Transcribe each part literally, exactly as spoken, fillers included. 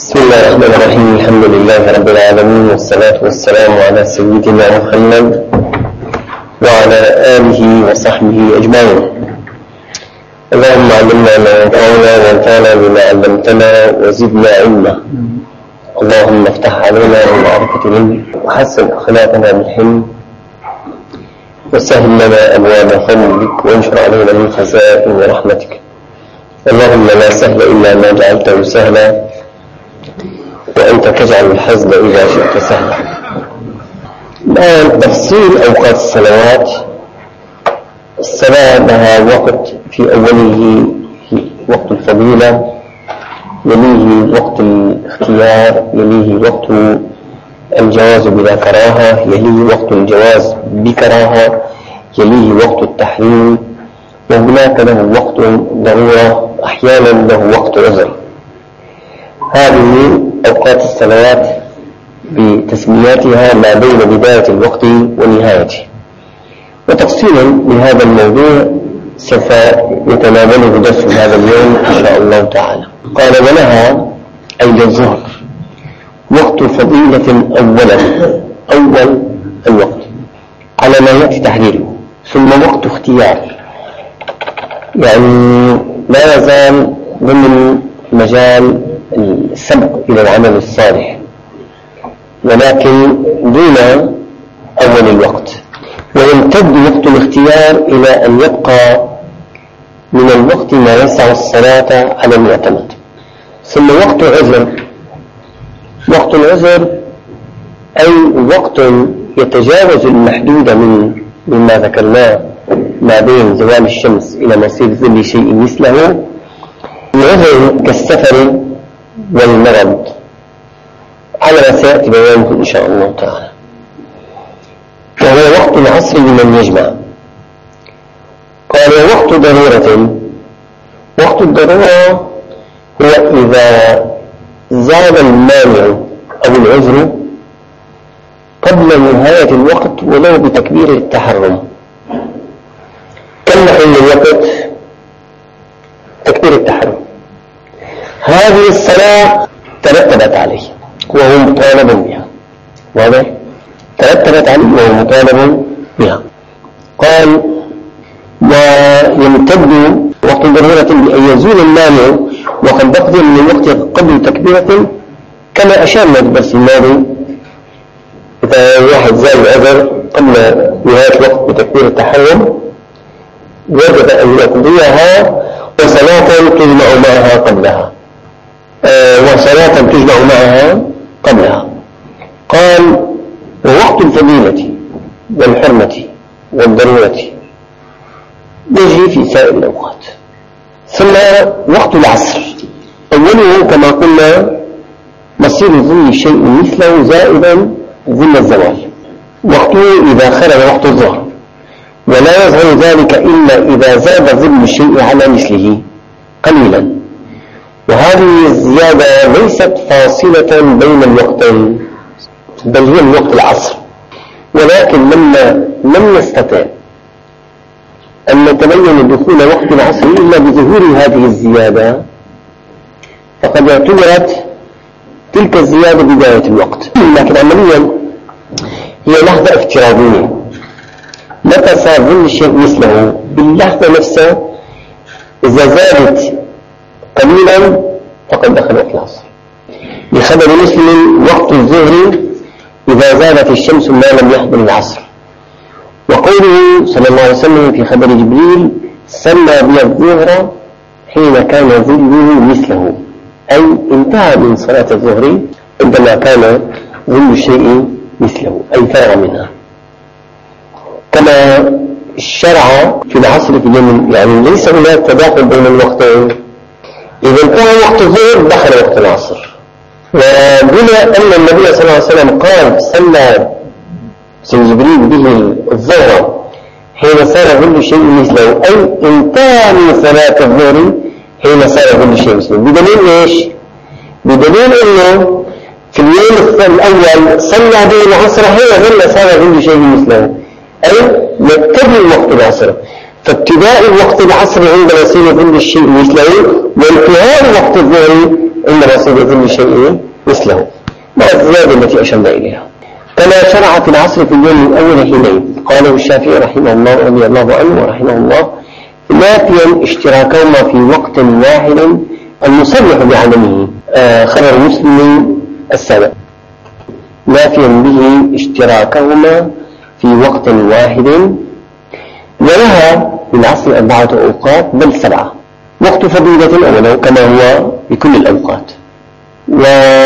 بسم الله الرحمن الرحيم. الحمد لله رب العالمين، والصلاة والسلام على سيدنا محمد وعلى آله وصحبه أجمعين. اللهم علمنا ما ينفعنا وانفعنا بما علمتنا وزدنا علما. اللهم افتح علينا بمعرفة العلم وحسن أخلاقنا بالحلم وسهل لنا أبواب فضلك وانشر علينا من خزائن رحمتك. اللهم لا سهل إلا ما جعلته سهلا وأنت تجعل الحزن إذا شئت سهلا. الآن تفصيل أوقات الصلوات. الصلاة لها وقت في أوله وقت الفضيلة، يليه وقت الاختيار، يليه وقت الجواز بلا كراهة، يليه وقت الجواز بكراهة، يليه وقت التحريم، وهناك له وقت ضرورة، أحيانا له وقت عذر. هذه أوقات الصلوات بتسمياتها ما بين بداية الوقت ونهايته. وتفصيلا لهذا الموضوع سوف يتناوله درس هذا اليوم إن شاء الله تعالى. قال: ولها أي للظهر وقت فضيلة أولا، أول الوقت على ما يأتي تحديده، ثم وقت اختيار، يعني لا يزال ضمن مجال السبق إلى العمل الصالح، ولكن دون أول الوقت. ويمتد وقت الاختيار إلى أن يبقى من الوقت ما يسع الصلاة على المعتمد. ثم وقت عذر. وقت العذر أي وقت يتجاوز المحدود من مما ذكرناه ما بين زوال الشمس إلى مصير ظل شيء مثله. العذر كالسفر والمرض على ما سيأتي بيانه إن شاء الله تعالى. وهو وقت العصر لمن يجمع. قال: وقت ضرورة. وقت الضرورة هو إذا زال المانع أو العذر قبل نهاية الوقت ولو بتكبير التحرم. كم حين الوقت؟ تكبير التحرم. هذه الصلاة ترتبت عليه وهو مطالب بها، واضح؟ ترتبت عليه وهو مطالب بها. قال: ويمتد وقت ضرورة بأن يزول المانع وقد بقي من الوقت قبل تكبيرة، كما أشارنا في الدرس الماضي. إذا واحد زال العذر قبل نهاية الوقت بتكبير التحرم وجب أن يقضيها وصلاة تجمع معها قبلها آه وصلاة تجمع معها قبلها. قال: ووقت الفضيلة والحرمة والضرورة يجري في سائر الأوقات. ثم وقت العصر أوله كما قلنا مصير ظل الشيء مثله زائدا ظل الزوال. وقته إذا خرج وقت الظهر، ولا يظهر ذلك إلا إذا زاد ظل الشيء على مثله قليلا. وهذه الزيادة ليست فاصلة بين الوقتين، بل هي الوقت العصر. ولكن لما لم نستطع أن نتبين دخول وقت العصر إلا بظهور هذه الزيادة، فقد اعتبرت تلك الزيادة بداية الوقت. لكن عمليا هي لحظة افتراضية. متى صار ظل الشيء مثله؟ باللحظة نفسها إذا زادت قليلا فقد دخل وقت العصر. بخبر مسلم: وقت الظهر إذا زالت الشمس ما لم يحضر العصر. وقوله صلى الله عليه وسلم في خبر جبريل: صلى بي الظهر حين كان ظله مثله، أي انتهى من صلاة الظهر عندما كان ظل الشيء مثله، أي فرغ منها. كما الشرع في العصر في اليمن، يعني ليس هناك تداخل بين الوقتين. إذا انتهى وقت الظهر دخل وقت العصر. وبما أن النبي صلى الله عليه وسلم قال: صلى سيد جبريل به الظهر حين صار ظل شيء مثله، أي انتهى من صلاة الظهر حين صار ظل شيء مثله. بدليل إيش؟ بدليل أنه في اليوم الأول صلى به العصر حين ظل صار ظل شيء مثله، أي يبتدئ وقت العصر. فابتداء وقت العصر عندما يصير ظل الشيء مثله، وانتهاء وقت الظهر عندما صير ظل شيء مثله مع الزيادة التي أشرنا إليها. كما شرع في العصر في اليوم الأول حينين قاله الشافعي رحمه الله رضي الله عنه ورحمه الله نافيا اشتراكهما في وقت واحد المصرح بعدمه. آه خبر مسلم السابع نافيا به اشتراكهما في وقت واحد، ولها في العصر أربعة أوقات بل سبعة، وقت فضيلة أولا كما هو بكل الأوقات، و...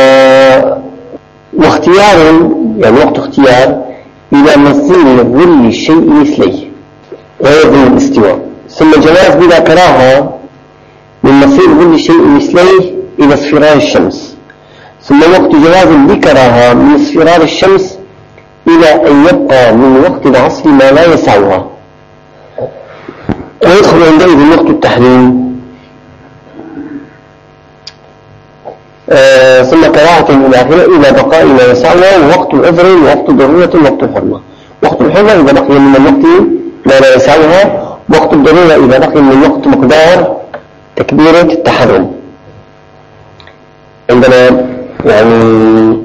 واختيار يعني وقت اختيار إلى مصير ظل الشيء مثليه ويظل الاستواء، ثم جواز بلا كراهة من مصير ظل الشيء مثليه إلى اصفرار الشمس، ثم وقت جواز بكراهة من اصفرار الشمس إلى أن يبقى من وقت العصر ما لا يسعها، ويدخل عندئذ وقت التحريم. آه ثم كراهة إلى آخره إلى بقاء ما يسعها، ووقت عذر ووقت ضرورة ووقت الحرمة. وقت الحرمة إذا بقي من الوقت ما لا يسعها، وقت الضرورة إذا بقي من الوقت مقدار تكبيرة التحرم. عندنا يعني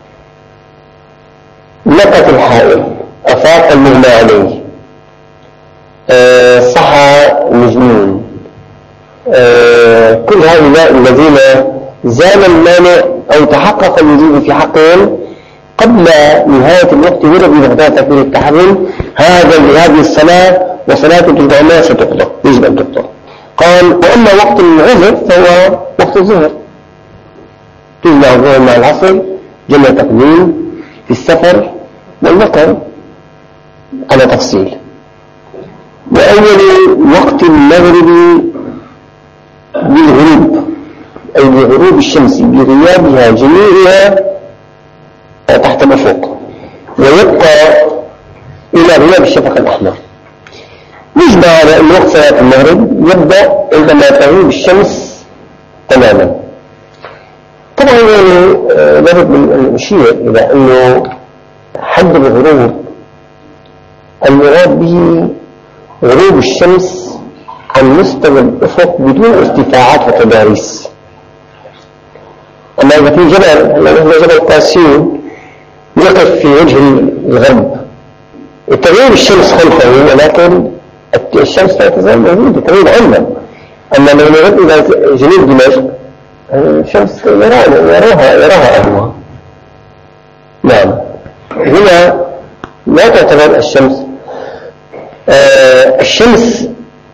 نقة الحائل، أفاق المغمى عليه، أه صحى المجنون، أه كل هؤلاء الذين زال المانع أو تحقق الوجود في حقهم قبل نهاية الوقت ورد بمقدار تكبير التحرم، هذا هذه الصلاة وصلاة الجماعة ستقضى، يجب أن تقضى. قال وأما وقت العذر فهو وقت الظهر، تجمع الظهر مع العصر جمع تقديم في السفر والمطر على تفصيل. وأول وقت المغرب بالغروب أي بغروب الشمس بغيابها جميعها تحت الأفق، ويبقى إلى غياب الشفق الأحمر. يجمع على أن وقت صلاة المغرب يبدأ عندما تغيب الشمس تماما. طبعا يعني لابد من أن أشير إلى أنه حد الغروب المراد به غروب الشمس عن مستوى الأفق بدون ارتفاعات وتضاريس. أما إذا في جبل مثل جبل قاسيون يقف في وجه الغرب تغيب الشمس خلفه ولكن الشمس لا تزال موجودة تغيب عنه. أما لو نغب إلى جنوب دمشق الشمس يراها يراها أهوى. نعم هنا لا تعتبر الشمس آه الشمس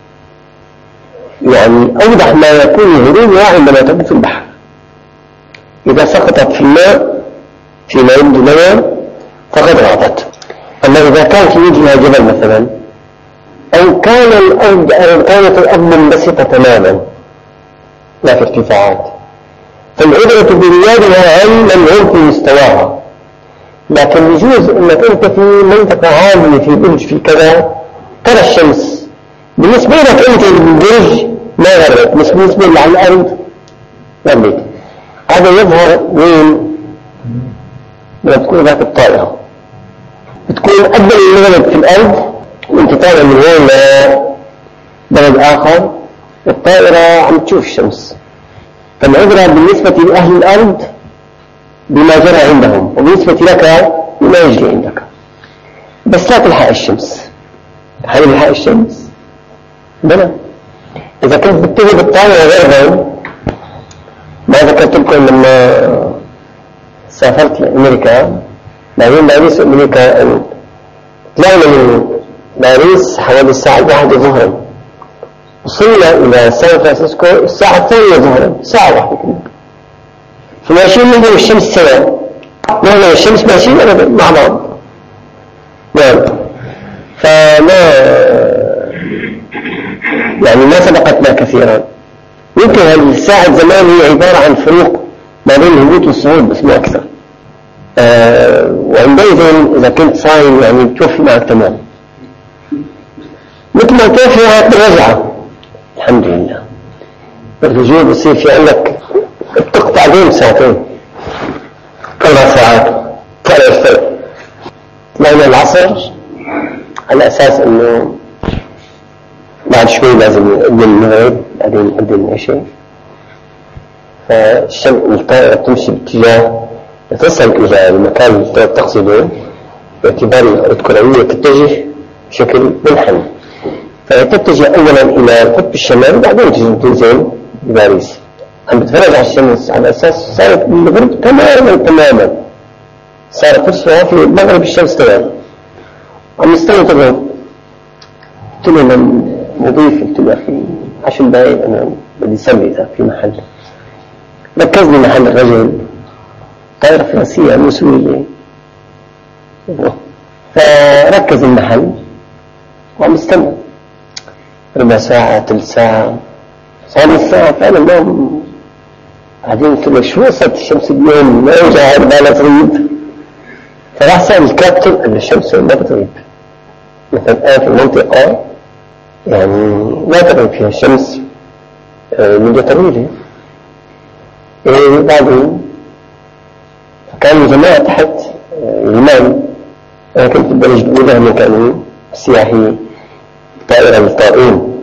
يعني أوضح ما يكون غروبها عندما تغيب في البحر. إذا سقطت في الماء في ما يبدو لنا فقد غابت. أما إذا كان في وجهها جبل مثلا أو كان الأرض أو كانت الأرض منبسطة تماما لا في ارتفاعات فالعبرة بريادها عن من هم في مستواها، لكن يجوز أنك أنت في منطقة عالية في برج في كذا ترى الشمس بالنسبة لك أنت البرج ما غربت، بس بالنسبة لك على الأرض غربت. هذا يظهر وين؟ لما تكون ذات الطائرة بتكون قبل المغرب في الأرض وانت طالع من هون لبلد آخر الطائرة عم تشوف الشمس. فالعبرة بالنسبة لأهل الأرض بما جرى عندهم وبالنسبة لك بما يجري عندك، بس لا تلحق الشمس. هل تلحق الشمس؟ بلى. إذا كنت بتجي بالطائرة غربا ما ذكرت لكم لما سافرت لأمريكا بعدين باريس أمريكا طلعنا من باريس حوالي الساعة واحدة ظهرا وصلنا إلى سان فرانسيسكو الساعة الثانية ظهرا ساعة واحدة كده. فماشيين نحن والشمس سوا نحن والشمس ماشيين أبدا مع بعض. نعم فما يعني ما سبقتنا كثيرا. يمكن هذه الساعة زمان هي عبارة عن فروق ما بين الهبوط والصعود بس ما أكثر. آه وعندئذ إذا كنت صايم يعني بتوفي معك تمام مثل ما توفي معك بالرجعة الحمد لله. الرجوع بصير في عندك بتقطع بين ساعتين أربع ساعات فرق الفرق. طلعنا العصر على أساس إنه بعد شوي لازم نقدم المغرب بعدين نقدم العشاء فالشمس الطائرة تمشي باتجاه تصل إلى المكان اللي تقصده باعتبار الأرض كروية تتجه بشكل منحنى، فتتجه أولا إلى القطب الشمالي وبعدين تنزل بباريس. عم بتفرج على الشمس على أساس صارت بالغرب تماما تماما، صارت فرصة في مغرب الشمس تماما. عم يستوي تغرب، قلت له من مضيف، قلت له أخي عشر دقائق أنا بدي أصلي إذا في محل. ركزني محل الرجل طائرة فرنسية مو سورية، فركز المحل وعم يستمع ربع ساعة ثلث ساعة صار الساعة فعلا ما بعدين قلت له شو وصلت الشمس اليوم ما رجع ما تغيب. فراح سأل الكابتن أن الشمس ما بتغيب، مثلا الآن في المنطقة يعني لا تغيب فيها الشمس مدة طويلة. إيه بعدين كانوا جماعة تحت اليمن، أنا كنت ببلش بقولها من كانوا سياحي طائرة للطائرين.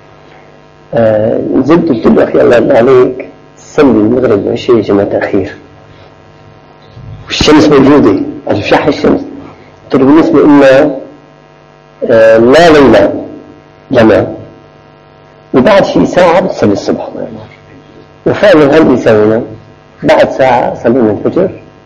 نزلت قلت له أخي الله يرضى عليك صلي المغرب وعشاء جماعة تأخير والشمس موجودة. قال شو الشمس؟ قلت له بالنسبة لنا لا ليلة جماعة وبعد شيء ساعة بتصلي الصبح. وفعلا هل يسوينا بعد ساعة صلينا الفجر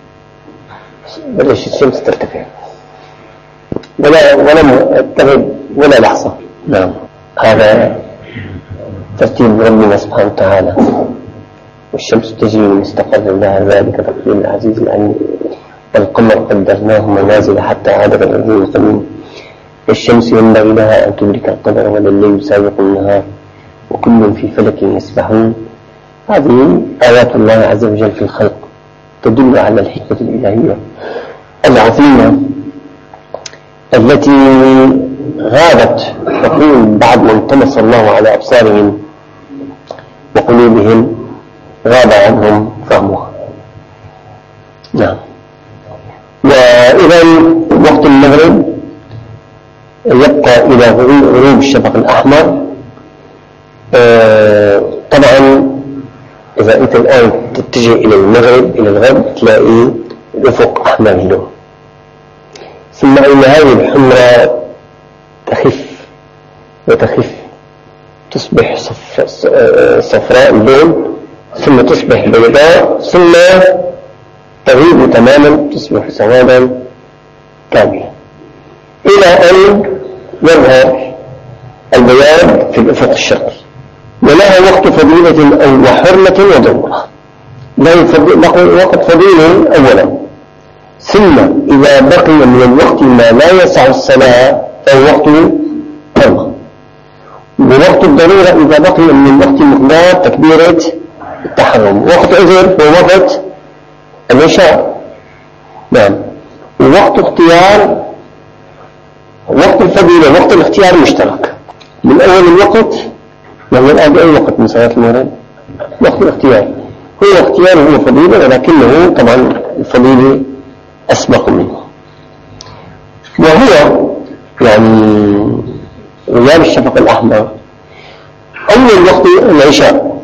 بلش الشمس ترتفع ولا ولا تغيب ولا لحظة. نعم، هذا ترتيب ربنا سبحانه وتعالى. والشمس تجري مستقر لها ذلك تقدير العزيز العليم. والقمر قدرناه منازل حتى عاد كالعرجون القديم. والشمس ينبغي لها أن تدرك القمر ولا الليل سابق النهار وكل في فلك يسبحون. هذه آيات الله عز وجل في الخلق تدل على الحكمة الإلهية العظيمة التي غابت تقول بعد ما انطمس الله على أبصارهم وقلوبهم غاب عنهم فهمها. نعم. وإذا وقت المغرب يبقى إلى غروب الشفق الأحمر. آه طبعا إذا أنت الآن تتجه إلى المغرب إلى الغرب تلاقي الأفق أحمر اللون، ثم إن هذه الحمراء تخف وتخف تصبح صفراء اللون، ثم تصبح بيضاء، ثم تغيب تماما تصبح سوادا كاملا، إلى أن يظهر البياض في الأفق الشرقي. ولها وقت فضيلة أو وحرمة وضرورة. له وقت فضيلة أولا، ثم إذا بقي من الوقت ما لا يسع الصلاة فهو وقت حرمة. ووقت الضرورة إذا بقي من الوقت مقدار تكبيرة التحرم. وقت عذر هو وقت العشاء. نعم. ووقت اختيار وقت الفضيلة وقت الاختيار مشترك من أول الوقت. يعني الآن بأي وقت من صلاة المغرب؟ وقت الاختيار. هو اختيار هو فضيلة، ولكنه طبعا الفضيلة أسبق منه. وهو يعني غياب الشفق الأحمر أول وقت العشاء،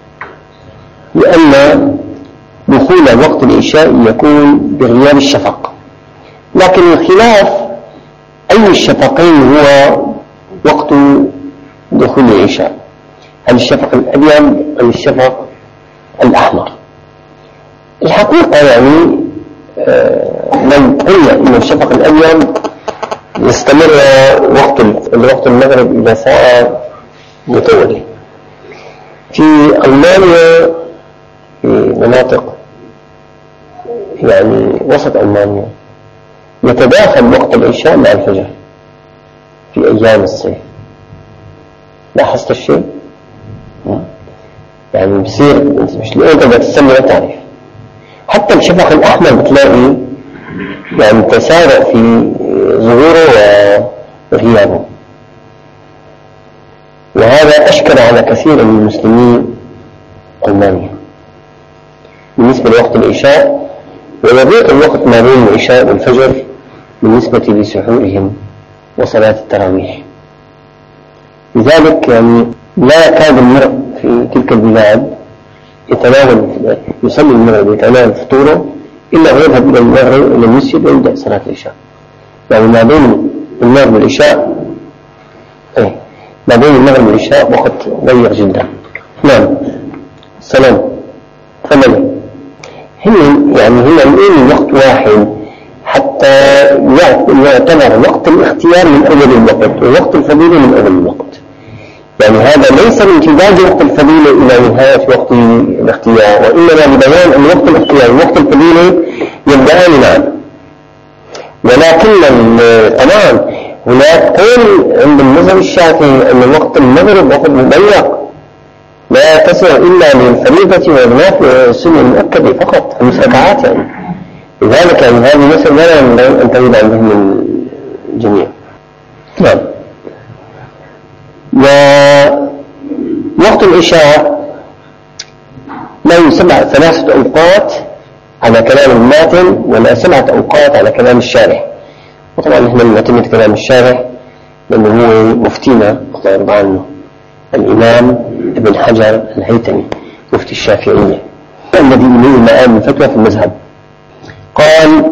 لأن دخول وقت العشاء يكون بغياب الشفق. لكن الخلاف أي الشفقين هو وقت دخول العشاء، هل الشفق الأبيض أم الشفق الأحمر؟ الحقيقة يعني لو قلنا إن الشفق الأبيض يستمر وقت الوقت المغرب إلى ساعة متولية. في ألمانيا في مناطق يعني وسط ألمانيا يتداخل وقت العشاء مع الفجر في أيام الصيف. لاحظت الشيء؟ يعني بصير انت مش لقيت بدك تسمي لا تعرف. حتى الشفق الأحمر بتلاقي يعني تسارع في ظهوره وغيابه، وهذا أشكل على كثير من المسلمين ألمانيا بالنسبة لوقت العشاء، ويضيق الوقت ما بين العشاء والفجر بالنسبة لسحورهم وصلاة التراويح. لذلك يعني لا يكاد المرء في تلك البلاد يتناول يصلي المغرب ويتناول فطوره إلا ويذهب إلى المغرب إلى المسجد ويبدأ صلاة العشاء. يعني ما بين المغرب والعشاء إيه ما بين المغرب والعشاء وقت ضيق جدا. نعم سلام تفضل. هي يعني هي الآن وقت واحد حتى يعتبر وقت الاختيار من أول الوقت ووقت الفضيلة من أول الوقت. يعني هذا ليس من امتداد وقت الفضيلة إلى نهاية وقت الاختيار، وإنما لبيان أن وقت الاختيار ووقت الفضيلة يبدأان معا. ولكن طبعا هناك قول عند المذهب الشافعي أن وقت المغرب وقت مضيق لا تسع إلا للفريضة والنافلة والسنة المؤكدة فقط خمس ركعات. يعني لذلك يعني هذه مسألة لا ينبغي أن تغيب عنهم الجميع. نعم. ووقت العشاء له سبع ثلاثة أوقات على كلام الماتن ولا سبعة أوقات على كلام الشارح. وطبعا نحن نعتمد كلام الشارح لأنه هو مفتينا الله يرضى عنه الإمام ابن حجر الهيثمي مفتي الشافعية الذي إليه مآل الفتوى في المذهب. قال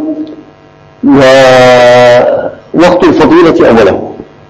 ووقت الفضيلة أوله،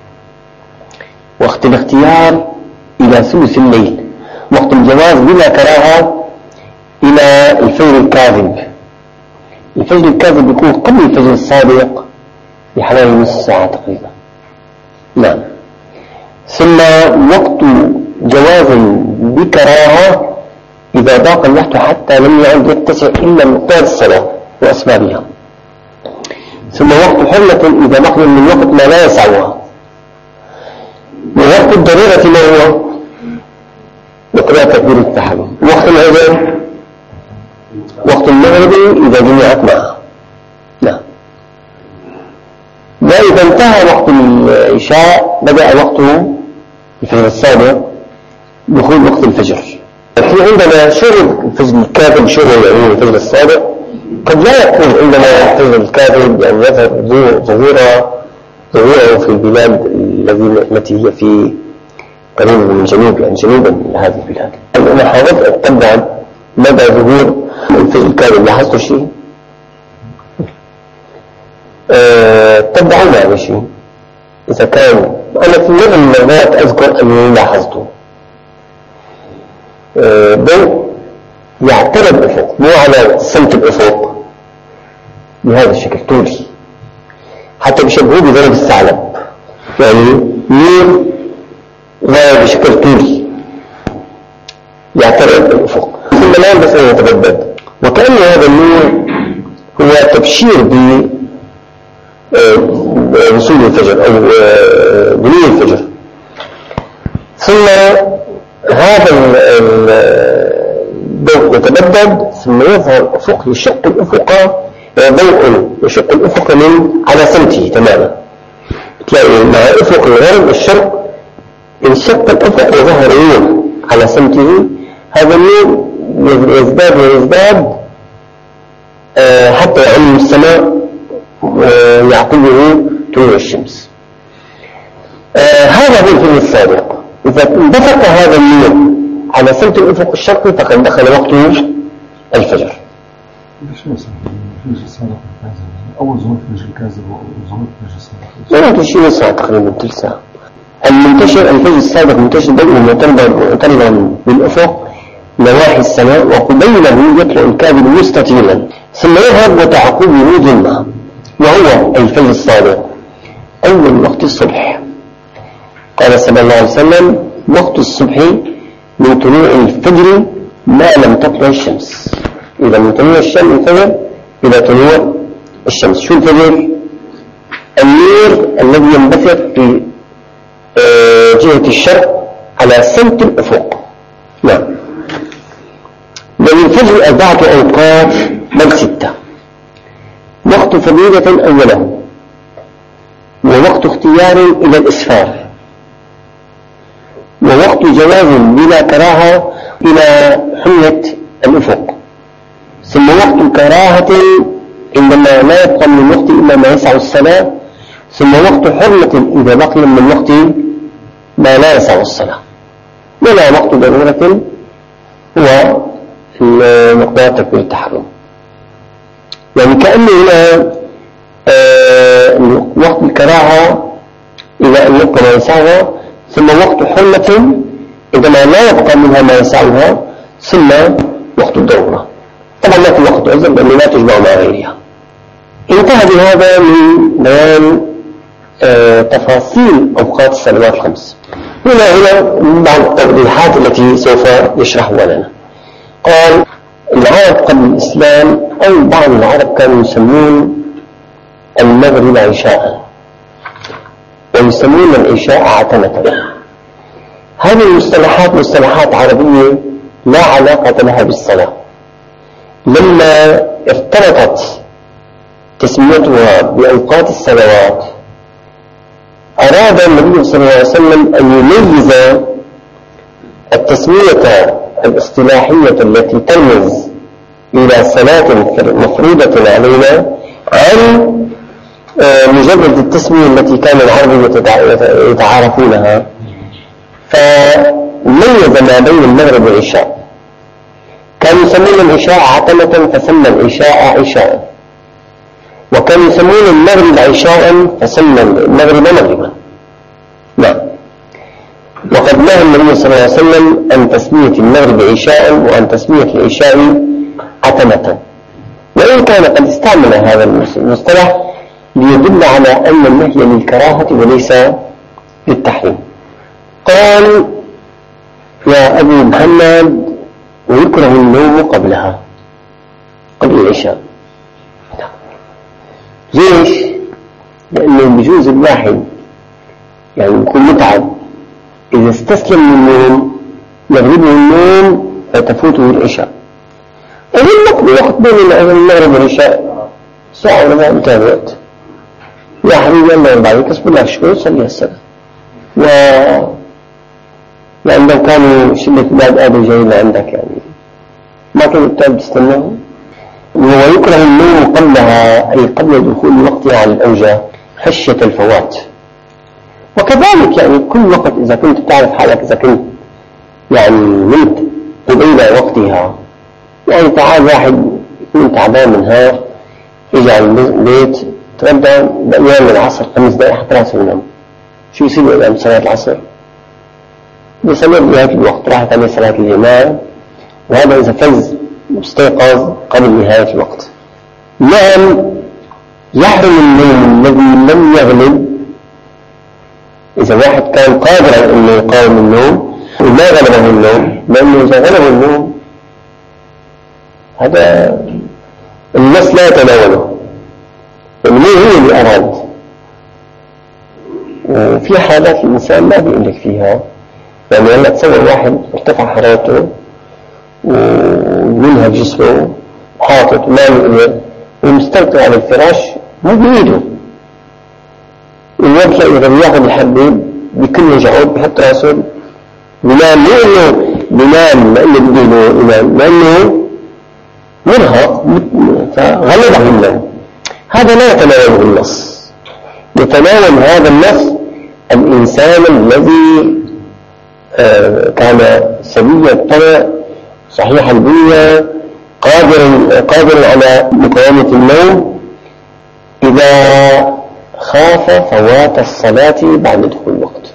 وقت الاختيار إلى ثلث الليل، وقت الجواز بلا كراهة إلى الفجر الكاذب. الفجر الكاذب يكون قبل الفجر الصادق بحوالي نصف ساعة تقريبا. نعم. ثم وقت جواز بكراهة إذا ضاق الوقت حتى لم يعد يتسع إلا مقدار الصلاة وأسبابها. ثم وقت حرمة إذا بقي من وقت ما لا يسعها. ووقت الضرورة ما هو وقراءة تكبير التحرم. وقت العذر وقت المغرب إذا جمعت معها. نعم. وإذا انتهى وقت العشاء بدأ وقته الفجر الصادق دخول وقت الفجر. في عندنا شغل الفجر الكاذب شغل يعني الفجر الصادق قد لا يكون عندنا الفجر الكاذب يعني يظهر ظهوره ظهوره في البلاد التي هي في قريب من الجنوب يعني جنوبا من هذه البلاد. أنا حاولت أتبع مدى ظهور الفجر الكاذب. لاحظتوا شيء؟ أه تبعوا معي شيء إذا كان أنا في مرة من المرات أذكر أني لاحظته أه ضوء يعترض الأفق مو على سمت الأفق بهذا الشكل طولي حتى بيشبهوه بضرب الثعلب يعني نور غاية بشكل طولي يعترض الأفق ثم لا يلبس أن يتبدد وكأن هذا النور هو تبشير ب وصول الفجر أو بلوغ الفجر. ثم هذا الضوء يتبدد ثم يظهر الأفق يشق الأفق ضوء يشق الأفق من على سمته تماما. تلاقي مع أفق الغرب الشرق انشق الأفق وظهر نور على سمته. هذا النور يزداد ويزداد حتى يعم السماء يعقبه طلوع الشمس. آه هذا هو الفجر الصادق. إذا اندفق هذا النور على سمت الأفق الشرقي فقد دخل وقت الفجر. الفجر الصادق أول ظهور الفجر الكاذب وظهور الفجر الصادق. لا تشيء ساعة تقريبا تلك ساعة. المنتشر الفجر الصادق منتشر دائما معترضا بالأفق نواحي السماء وقبيله يطلع الكاذب مستطيلا ثم يذهب وتعقبه ظلمة وهو الفجر الصادق أول وقت الصبح. قال صلى الله عليه وسلم وقت الصبح من طلوع الفجر ما لم تطلع الشمس. إذا من طلوع الشمس الفجر إلى طلوع الشمس. شو الفجر؟ النور الذي ينبثق في جهة الشرق على سمت الأفق. نعم. وللفجر أربعة أوقات بل ستة. وقت فضيلة أوله ووقت اختيار إلى الإسفار ووقت جواز بلا كراهة إلى حمية الأفق ثم وقت كراهة عندما لا يبقى من الوقت إلا ما يسع الصلاة ثم وقت حرمة إذا بقي من الوقت ما لا يسع الصلاة ولا وقت ضرورة هو مقدار تكبيرة التحرم. يعني كأنه هنا آه وقت الكراهة إلى أن يبقى ما يسعها، ثم وقت حرمة عندما لا يبقى منها ما يسعها، ثم وقت الضرورة. طبعا ما في وقت عذر لأنه لا تجمع مع غيرها. انتهى بهذا من بيان آه تفاصيل أوقات الصلوات الخمس. هنا هنا بعض التوضيحات التي سوف يشرحها لنا. قال العرب قبل الإسلام أو بعض العرب كانوا يسمون المغرب عشاء ويسمون العشاء عتمة. هذه المصطلحات مصطلحات عربية لا علاقة لها بالصلاة. لما ارتبطت تسميتها بأوقات الصلوات أراد النبي صلى الله عليه وسلم أن يميز التسمية الاصطلاحية التي ترمز إلى صلاة مفروضة علينا عن مجرد التسمية التي كان العرب يتعارفونها، فميز ما بين المغرب والعشاء. كانوا يسمون العشاء عتمة فسمى العشاء عشاء، وكانوا يسمون المغرب عشاء فسمى المغرب مغربا. نعم. وقد نهى النبي صلى الله عليه وسلم عن تسمية المغرب عشاء وعن تسمية العشاء عتمة، وإن كان قد استعمل هذا المصطلح ليدل على أن النهي للكراهة وليس للتحريم. قال يا أبو محمد ويكره النوم قبلها، قبل العشاء. ليش؟ لأنه بجوز الواحد يعني يكون متعب، إذا استسلم للنوم يغلبه النوم فتفوته العشاء. إذا نقضي وقت بين المغرب والعشاء ساعة ولا انتهى الوقت، يا حبيبي الله يرضى عليك اصبر لك شوي صلي الصلاة. و لأن لو كانوا شلة بلاد أبي جايين عندك يعني ما كانوا التالي تستناه. ويكره النوم قبلها أي قبل دخول وقتها على الأوجه خشية الفوات. وكذلك يعني كل وقت إذا كنت تعرف حالك إذا كنت يعني نمت قبيل وقتها، يعني تعال واحد يكون تعبان من نهار يجي على البيت تغدى بأيام العصر خمس دقائق حتى راسه ينام، شو يصير قدام صلاة العصر؟ بسبب نهاية الوقت راحت عليه صلاة الجماعة، وهذا إذا فز مستيقظ قبل نهاية الوقت. نعم يحرم النوم الذي لم يغلب. إذا واحد كان قادرا أنه يقاوم النوم وما غلبه النوم، لأنه إذا غلبه النوم هذا النص لا يتناوله، لأنه هو اللي أراد. وفي حالات الإنسان ما بيقول لك فيها، يعني هلا تصور واحد ارتفع حرارته ومنها جسمه حاطط ما يقدر ومستلقي على الفراش مو بإيده، الوقت إذا بياخذ الحبيب بكل وجعه بحط راسه بنام، مو إنه بنام لأنه بده ينام، لأنه مرهق فغلبه النوم. هذا لا يتناوله النص. يتناول هذا النص الإنسان الذي آه كان سوي الطبع صحيح البنية قادر قادر على مقاومة النوم إذا خاف فوات الصلاة بعد دخول الوقت،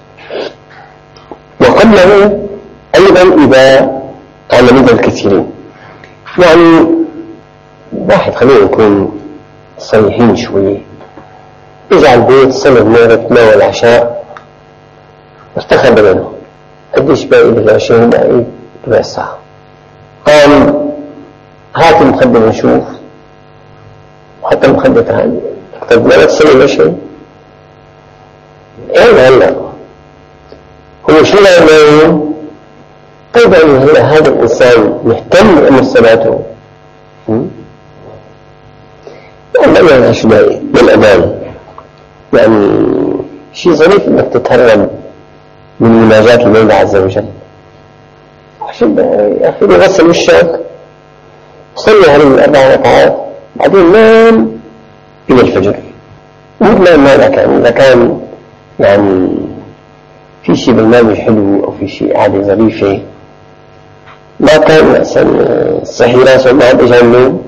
وقبله أيضا إذا على مدى الكثيرين. يعني واحد خلينا نكون صريحين شوي، إذا على البيت صلى المغرب تناول العشاء ارتخب منه قديش باقي بالعشاء باقي ربع ساعة، قام هات المخدة نشوف حتى المخدة هذه طيب ما تصلي العشاء ايه هلا هو شو لانه طيب هلا هذا الإنسان مهتم بأمر صلاته يعني ما لهاش داعي بالأمان. يعني شيء ظريف انك تتهرب من مناجاة المولى عز وجل عشان يا أخي يغسل وشك صلي هذه الأربع ركعات بعدين نام إلى الفجر. مثل ما ذاك يعني إذا كان يعني في شيء برنامج حلو أو في شيء عادة ظريفة ما كان مثلا صحي راسه ما بيجي النوم،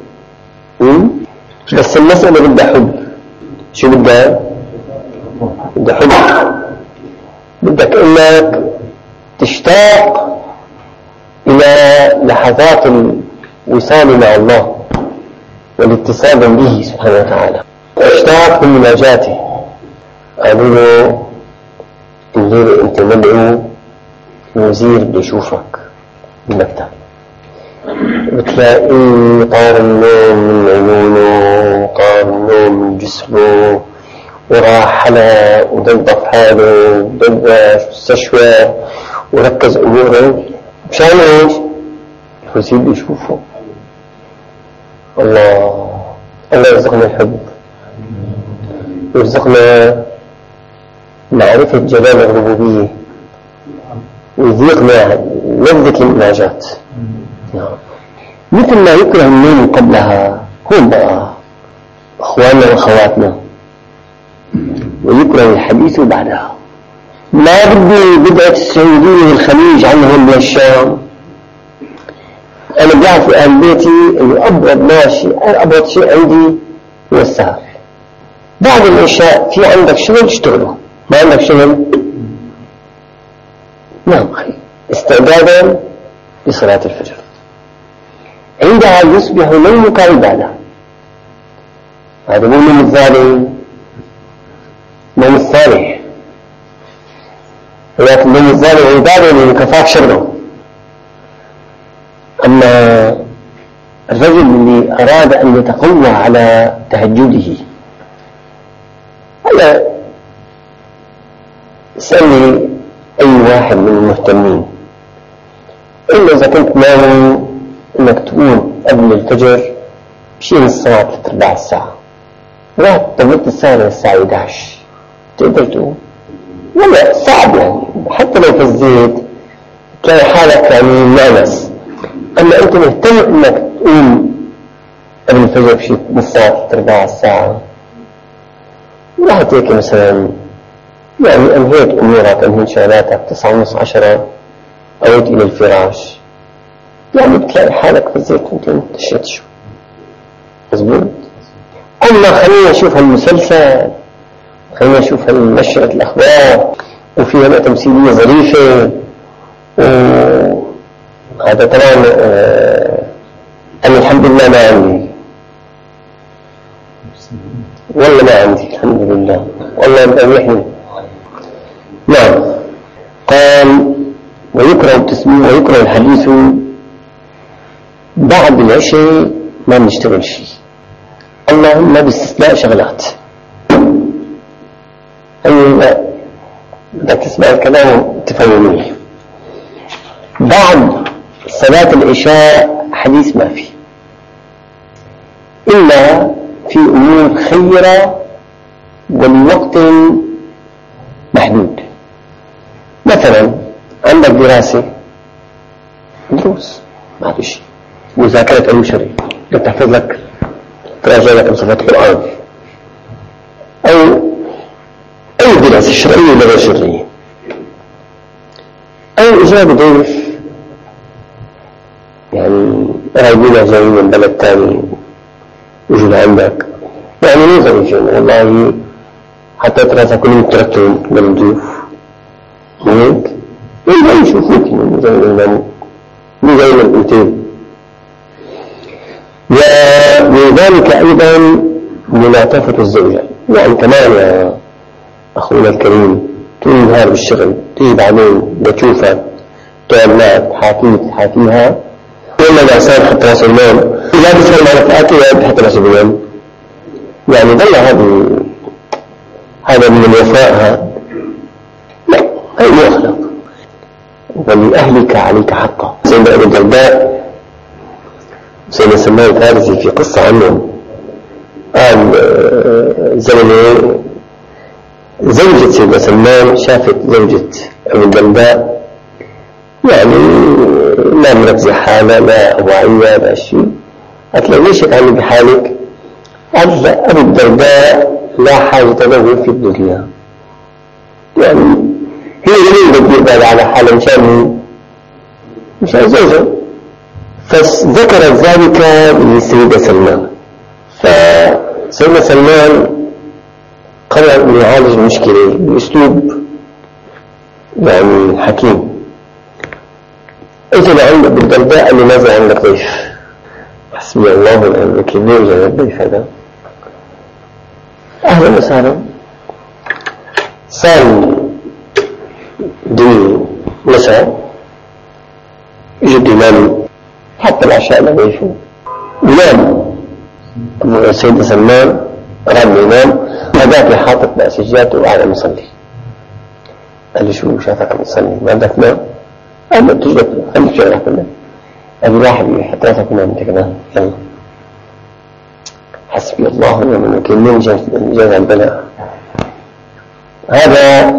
بس المسألة بدها حب. شو بدها؟ بدها حب. بدك انك تشتاق الى لحظات الوصال مع الله والاتصال به سبحانه وتعالى، اشتاق من مناجاته. قالوا له الليلة انت مدعو الوزير بيشوفك بالمكتب، بتلاقي طار النوم من عيونه طار النوم من جسمه وراح حلق ودنضف حاله ودنضف مستشفى وركز أموره مشان ايش؟ الوزير بيشوفه. الله الله يرزقنا الحب، يرزقنا معرفة جلال الربوبية، ويذيقنا لذة المناجاة. مثل ما يكره النوم قبلها هم بقى أخواننا وأخواتنا، ويكره الحديث بعدها. ما بدي بدعة السعودية والخليج عنهم من الشام. أنا بعرف في أهل بيتي إنه أبرد ماشي أبرد شيء عندي هو السهر. بعد العشاء في عندك شغل اشتغله، ما عندك شغل نعم أخي، استعدادا لصلاة الفجر. عندها يصبح نومك عبادة. هذا مو نوم الظالم، نوم الصالح. ولكن نوم الظالم عبادة لأنه كفاك شره. أما الرجل اللي أراد أن يتقوى على تهجده، هذا اسألني أي واحد من المهتمين، إلا إذا كنت ناوي إنك تقوم قبل الفجر بشيء من الصلاة ثلاث أرباع الساعة، لا طبقت الساعة للساعة إحدى عشر تقدر تقوم، ولا صعب يعني حتى لو فزيت تلاقي حالك يعني ناقص. أما أنت مهتم إنك تقوم قبل الفجر بشيء من الصلاة ثلاث أرباع الساعة، وراح تيجي مثلا يعني أنهيت أمورك أنهيت شغلاتك تسعة ونص عشرة أويت إلى الفراش، يعني بتلاقي حالك فزيت وانت متشت شو مظبوط. أما خلينا نشوف هالمسلسل، خلينا نشوف هالنشرة الأخبار وفيها بقى تمثيلية ظريفة، وهذا طبعا آه أنا الحمد لله ما عندي، والله ما عندي الحمد لله، والله مريحني. نعم. قال ويكره التسميع ويكره الحديث بعد العشاء، ما نشتغل شيء اللهم باستثناء شغلات. أيوة بدك تسمع الكلام تفهمني. بعد صلاة العشاء حديث ما في، إلا في أمور خيرة والوقت محدود. مثلا عندك دراسة دروس ما في شيء، مذاكرة علم شرعي تحفظ لك تراجع لك صفات القرآن، أو أي دراسة شرعية ولا غير شرعية، أو إجابة ضيف يعني قرايبنا جايين من بلد تاني وجود عندك، يعني مو ظريف والله حتى ثلاثة كلهم تركتهم للضيوف هيك يبغى يشوفوك مو زي ما مو زي ما الانتين. ولذلك أيضا ملاطفة الزوجة، يعني كمان يا أخونا الكريم طول النهار بالشغل تيجي بعدين بتشوفها تقعد معك حاكيك حاكيها ولا الإنسان حتى راس النوم لا بيسأل على فئاته ولا بحتى راس النوم، يعني ضل هذا هذا من الوفاء، لا هي مو أخلاق. ولأهلك عليك حقا. سيدنا أبو الدرداء سيدنا سلمان الفارسي في قصة عنه قال زمنه زوجة سيدنا سلمان شافت زوجة أبو الدرداء يعني لا مركزة حالة لا واعية لا شيء، قالت له ليش تعمل بحالك؟ قال أبو الدرداء لا حاجة له في الدنيا، يعني هي ليه بدي يقبل على حالة مشان مشان زوجه فذكرت ذلك للسيدة سلمان. فسيدنا سلمان قرر أن يعالج المشكلة بأسلوب يعني حكيم. أجل عند أبو الدرداء قال له ماذا عندك ضيف؟ حسبي الله ونعم الوكيل. ليه جاء الضيف هذا؟ أهلا وسهلا. صار دي مساء جد إمام حتى العشاء لضيفه ونام. السيد سلمان رام ينام، هذاك حاطط بأسجاته وقاعد مصلي. قال لي شو شافك عم تصلي؟ ما بدك تنام؟ قال له تجلس خليك شغلة كلها. قال لي واحد حتى راسك تنام انت كمان. يلا حسبي الله ونعم الوكيل. من جاز البلاء هذا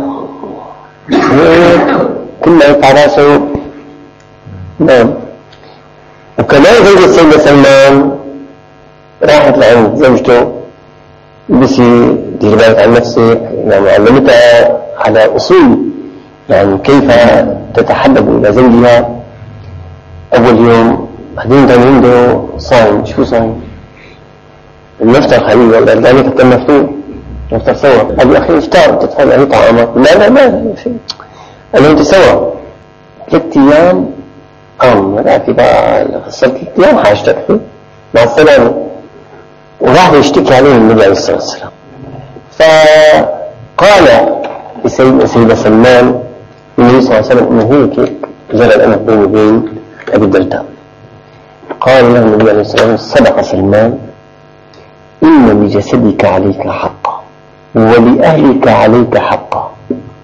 كله يقع راسه نام. وكمان زوجة السيدة سلمان راحت لعند زوجته بسي دير بالك عن نفسك، يعني علمتها على أصول يعني كيف تتحبب إلى زوجها. أول يوم بعدين كان عنده صايم. شو صايم؟ النفطر حبيبي والله ذلك حتى مفتوح نفطر سوا. قال أخي افطار تدخل أي طعامك؟ لا لا ما في. قال له أنت سوا ثلاث أيام أم لا في بقى صرت ثلاث أيام حاجتك فيه مع السلامة. وراح يشتكي عليه النبي عليه الصلاة والسلام. فقال لسيدنا سلمان النبي صلى الله عليه وسلم إنه هيك جرى الأمر بيني وبين أبي الدرداء. قال له النبي عليه الصلاة والسلام صدق سلمان إن لجسدك عليك حقا ولأهلك عليك حقا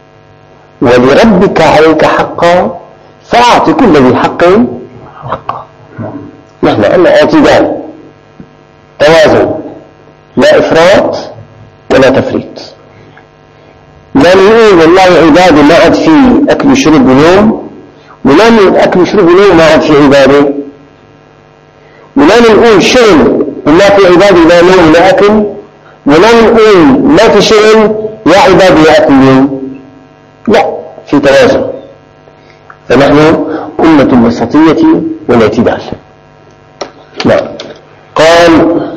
ولربك عليك حقا فأعطي كل ذي حق حقا. نحن عندنا اعتدال توازن، لا إفراط ولا تفريط. لا نقول والله عبادة ما عاد في أكل وشرب ونوم، ولا نقول أكل وشرب ونوم ما عاد في عبادة، ولا نقول شغل وما في عبادة لا نوم لا أكل، ولا نقول ما في شغل يا عبادة يا أكل يوم. لا، في توازن. فنحن أمة الوسطية والاعتدال. نعم. قال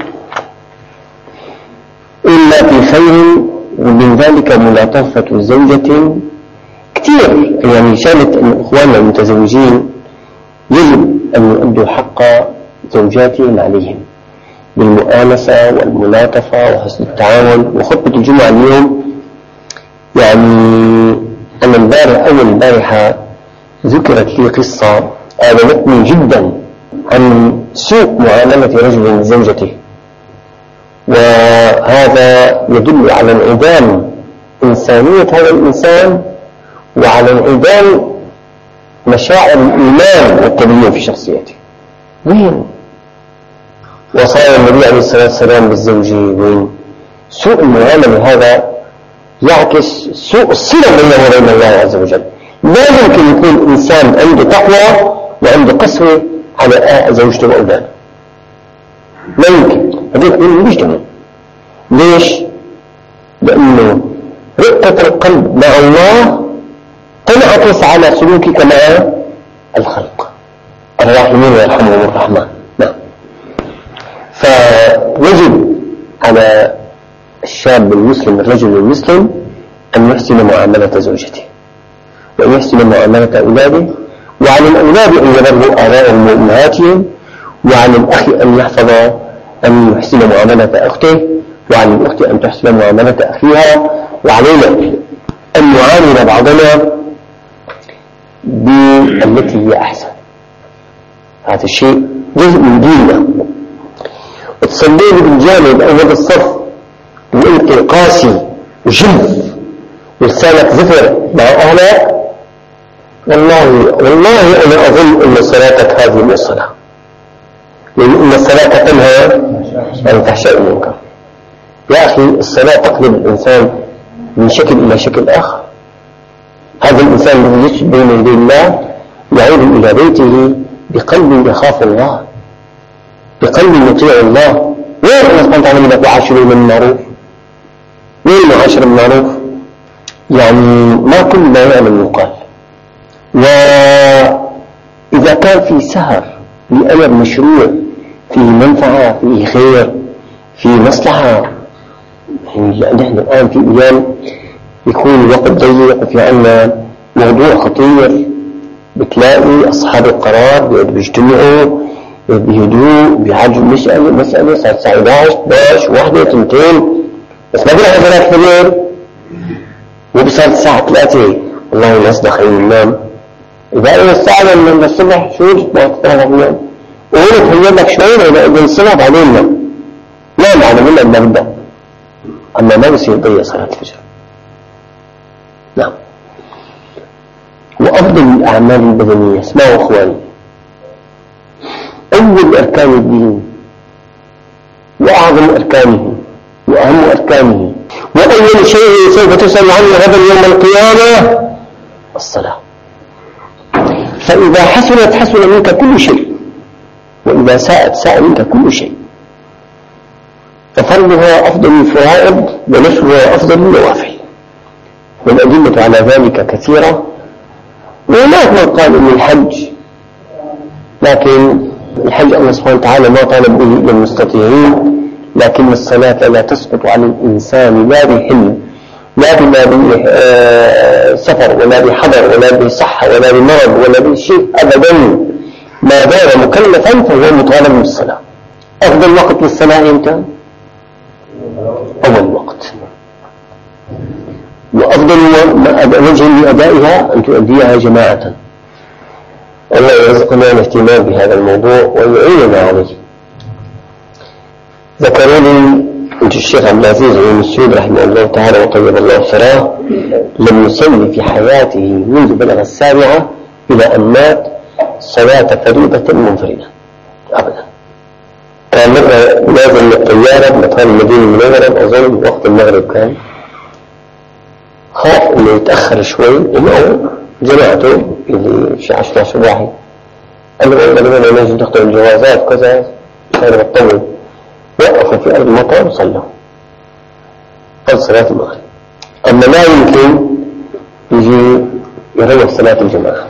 إلا في خير، ومن ذلك ملاطفة زوجة كثير. يعني شانت أن إخواننا المتزوجين يجب أن يؤدوا حق زوجاتهم عليهم بالمؤانسة والملاطفة وحسن التعامل. وخطبة الجمعة اليوم يعني أنا البارح أول البارحة ذكرت لي قصة آلمتني جدا عن سوء معاملة رجل لزوجته، وهذا يدل على انعدام إنسانية هذا الإنسان وعلى انعدام مشاعر الإيمان والتدين في شخصيته. وين وصايا النبي عليه الصلاة والسلام بالزوجين؟ وين سوء المعاملة هذا يعكس سوء الصلة بينه وبين الله عز وجل. لا يمكن يكون إنسان عنده تقوى وعنده قسوة على زوجته وأولاده. لا يمكن. هذا يكون مجتمع. ليش؟ لأنه رقة القلب مع الله تنعكس على سلوكك مع الخلق. الراحمين يرحمهم الرحمن. نعم. فيجب على الشاب المسلم الرجل المسلم أن يحسن معاملة زوجته وأن يحسن معاملة أولاده، وعلى الأولاد أن يبروا آبائهم وأمهاتهم، وعلى الأخ أن يحفظ أن يحسن معاملة أخته، وعلى الأخت أن تحسن معاملة أخيها، وعلينا أن نعامل بعضنا بالتي هي أحسن. هذا الشيء جزء من ديننا. وتصلي بالجانب أول الصف وأنت قاسي وجلف ولسانك زفر مع أهلك، والله والله أنا أظن أن صلاتك هذه من الصلاة، لأن أن الصلاة تنهى عن الفحشاء والمنكر. يا أخي الصلاة تقلب الإنسان من شكل إلى شكل آخر. هذا الإنسان الذي يسجد بين يدي الله يعود إلى بيته بقلب يخاف الله، بقلب يطيع الله. وين الله سبحانه وتعالى يقول وعاشروا بالمعروف؟ وين معاشر المعروف؟ يعني ما كل ما يعمل يقال. وإذا كان في سهر لأمر مشروع فيه منفعة، فيه خير، فيه مصلحة. يعني نحن الآن في أيام يكون الوقت ضيق وفي عنا موضوع خطير، بتلاقي أصحاب القرار بيجتمعوا بهدوء بيعالجوا مسألة مسألة صارت الساعة إحدى عشر اثني عشر واحدة اثنتين، بس ما بيروحوا ثلاث بالليل وبصار الساعة ثلاثة والله الناس داخلين النوم. إذا أنا الساعة من الصبح شو ما تطلع النوم وهو تهيأ لك شوي إذا الصلاة بعدين نام نام على ملة ما بدأ، أما ما بصير يضيع صلاة الفجر. نعم. وأفضل الأعمال البدنية، اسمعوا أخواني، أول أركان الدين وأعظم أركانه وأهم أركانه وأول شيء سوف تسأل عنه غدا يوم القيامة الصلاة. فإذا حسنت حسن منك كل شيء، وإذا ساءت ساء منك كل شيء. ففرضها أفضل الفرائض ونفلها أفضل النوافل، والأدلة على ذلك كثيرة. وهناك من قال إن الحج، لكن الحج الله سبحانه وتعالى ما طالب به للمستطيعين، لكن الصلاة لا تسقط عن الإنسان لا بحلم لا بسفر ولا بحضر ولا بصحة ولا بمرض ولا بشيء أبدا، ما دام مكلفا فهو مطالب بالصلاة. أفضل وقت للصلاة إمتى؟ أول وقت. وأفضل وجه لأدائها أن تؤديها جماعة. الله يرزقنا الاهتمام بهذا الموضوع ويعيننا عليه. ذكروا لي أنت الشيخ عبد العزيز بن مسعود رحمه الله تعالى وطيب الله ثراه لم يصلي في حياته منذ بلغ السابعة إلى أن مات صلاة فريضة منفردة أبدا. كان مرة نازل من الطيارة بمطار المدينة المنورة أظن وقت المغرب، كان خاف إنه يتأخر شوي إنه جماعته اللي في عشرة صباحي قال له والله لما نجي ناخذ الجوازات كذا كان بطول، وقفوا في أرض المطار وصلوا قد صلاة المغرب. أما لا يمكن يجي يروح صلاة الجماعة.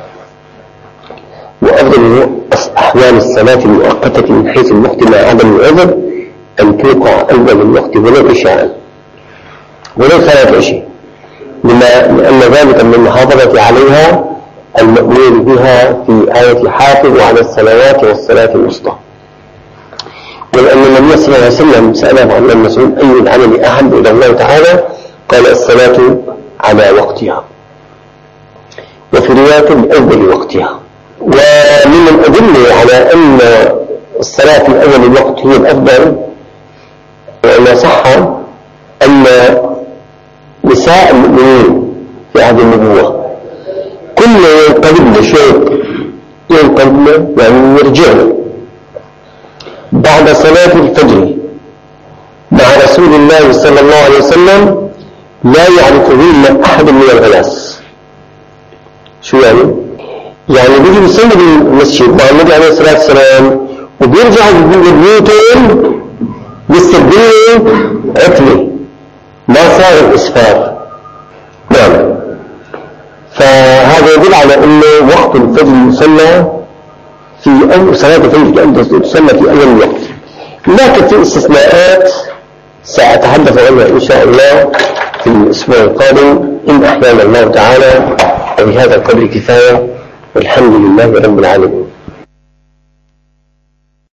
وأفضل أحوال الصلاة المؤقتة من حيث الوقت مع عدم العذر أن توقع أول الوقت ولو إشاء ولو صلاة عشاء، لأن ذلك من المحافظة عليها المأمور بها في آية حافظ على الصلوات والصلاة الوسطى. ولأن النبي صلى الله عليه وسلم سأله عن المسؤول أي العمل أحب إلى الله تعالى قال الصلاة على وقتها، وفي رواية بأول وقتها. ومن الأدلة على أن الصلاة في أول الوقت هي الأفضل وأن صح أن نساء المؤمنين في عهد النبوة كل ينقلبن شيء ينقلبن يعني يرجعن بعد صلاة الفجر مع رسول الله صلى الله عليه وسلم لا يعرفهن أحد من الغلاس. شو يعني؟ يعني بيجي بيصلي بالمسجد مع النبي عليه الصلاة والسلام وبيرجعوا ببيوتهم بالسبيل عتمة ما صار الإسفار. نعم. فهذا يدل على أنه وقت الفجر يصلى في أول صلاة الفجر أن تصلى في أول الوقت، لكن في استثناءات سأتحدث عنها إن شاء الله في الأسبوع القادم إن أحيانا الله تعالى. وبهذا القدر كفاية والحمد لله رب العالمين.